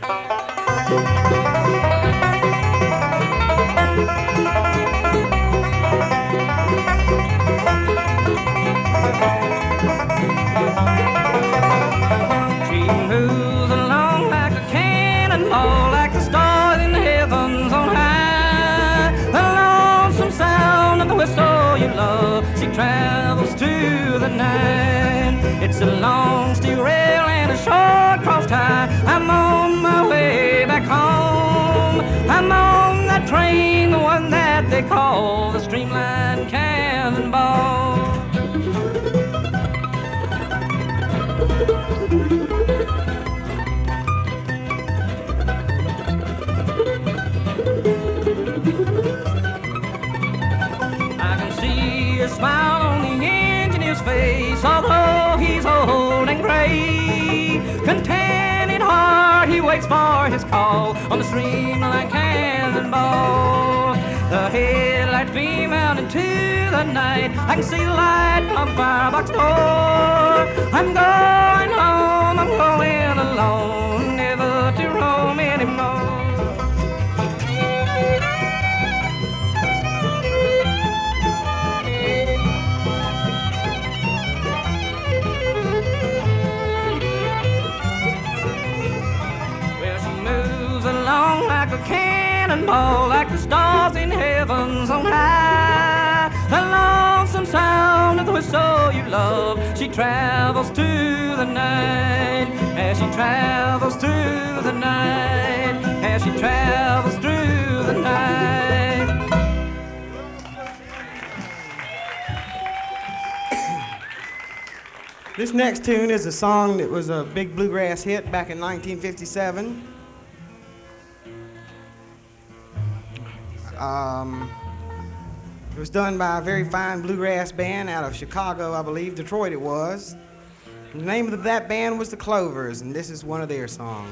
She moves along like a cannonball, like the stars in the heavens on high. The lonesome sound of the whistle you love, she travels through the night. It's a long steel rail and a short cross tie. I'm on my way back home. I'm on that train, the one that they call the Streamline Cannonball. I can see a smile on the engineer's face, although he's old and gray. Content in heart, he waits for his call on the Streamline Cannonball. The headlights beam out into the night. I can see the light from the firebox door. I'm going home, I'm going alone, never to roam anymore. Along like a cannonball, like the stars in heavens on high. The lonesome sound of the whistle you love, she travels through the night. As she travels through the night, as she travels through the night. This next tune is a song that was a big bluegrass hit back in 1957. It was done by a very fine bluegrass band out of Chicago, I believe, Detroit it was. The name of that band was the Clovers, and this is one of their songs.